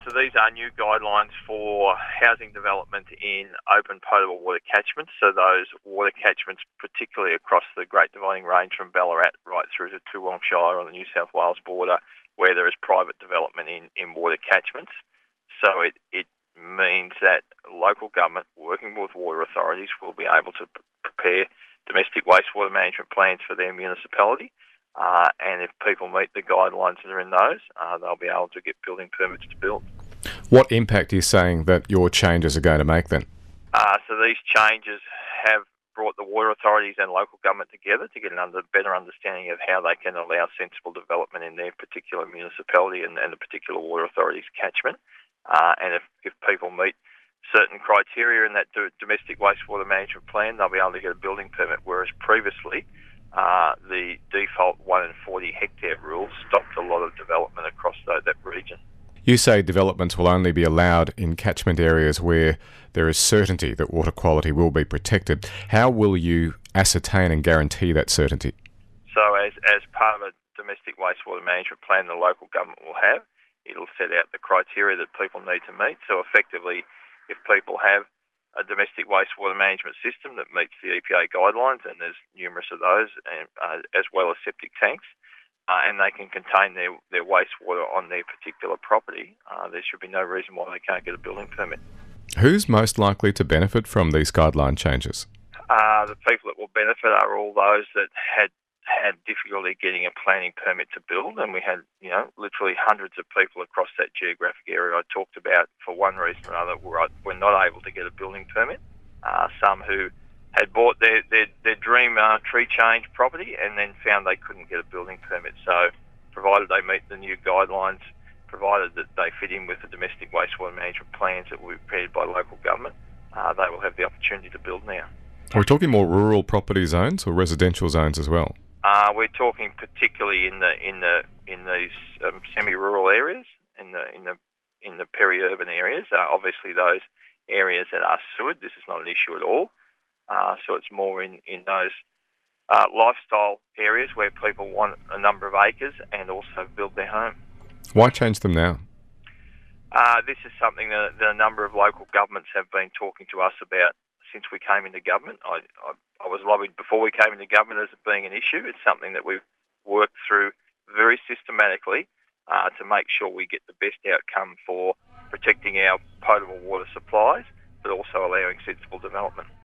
So these are new guidelines for housing development in open potable water catchments. So those water catchments, particularly across the Great Dividing Range from Ballarat right through to Toowong Shire on the New South Wales border, where there is private development in water catchments. So it means that local government, working with water authorities, will be able to prepare domestic wastewater management plans for their municipality. And if people meet the guidelines that are in those, they'll be able to get building permits to build. What impact are you saying that your changes are going to make then? So these changes have brought the water authorities and local government together to get a better understanding of how they can allow sensible development in their particular municipality and the particular water authority's catchment. And if people meet certain criteria in that domestic wastewater management plan, they'll be able to get a building permit, whereas previously the default 1 in 40 hectare rule stopped a lot of development across that region. You say developments will only be allowed in catchment areas where there is certainty that water quality will be protected. How will you ascertain and guarantee that certainty? So as part of a domestic wastewater management plan the local government will have, it'll set out the criteria that people need to meet. So effectively, if people have a domestic wastewater management system that meets the EPA guidelines, and there's numerous of those, as well as septic tanks, and they can contain their wastewater on their particular property, there should be no reason why they can't get a building permit. Who's most likely to benefit from these guideline changes? The people that will benefit are all those that had difficulty getting a planning permit to build, and we had literally hundreds of people across that geographic area I talked about for one reason or another were not able to get a building permit. Some who had bought their dream tree change property and then found they couldn't get a building permit. So provided they meet the new guidelines, provided that they fit in with the domestic wastewater management plans that were prepared by local government, they will have the opportunity to build now. Are we talking more rural property zones or residential zones as well? We're talking particularly in these semi-rural areas, in the peri-urban areas. Obviously, those areas that are sewered, this is not an issue at all. So it's more in those lifestyle areas where people want a number of acres and also build their home. Why change them now? This is something that a number of local governments have been talking to us about since we came into government. I was lobbied before we came into government as it being an issue. It's something that we've worked through very systematically to make sure we get the best outcome for protecting our potable water supplies, but also allowing sensible development.